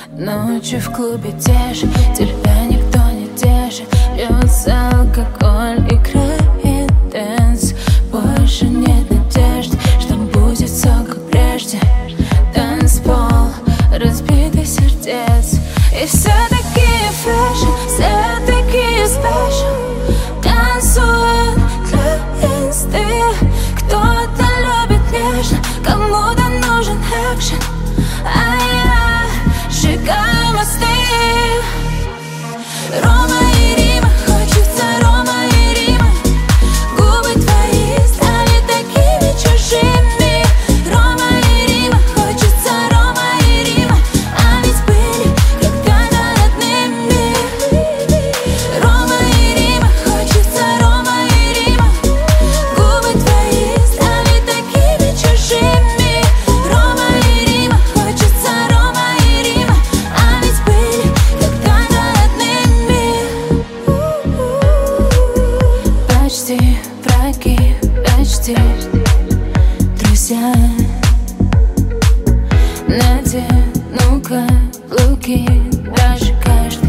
Ночью в клубе тешь, тебя никто не тешит. Льется алкоголь, играет дэнс. Больше нет надежды, что будет все как прежде. Танцпол, разбитый сердец. И все такие фэшн, все такие спешл. Танцуют для инсты. Кто-то любит нежно, кому-то нужен экшен. А я сжигаю мосты. Рома и Рима, хочется Рома и Рима. Губы твои стали такими чужими. Рома и Рима, хочется Рома и Рима. А ведь были когда-то родными. Рома и Рима, хочется Рома и Рима. Губы твои стали такими чужими. Рома и Рима, хочется Рома и Рима. А ведь были когда-то родными. Почти враги, почти друзья. Надену каблуки, даже каждый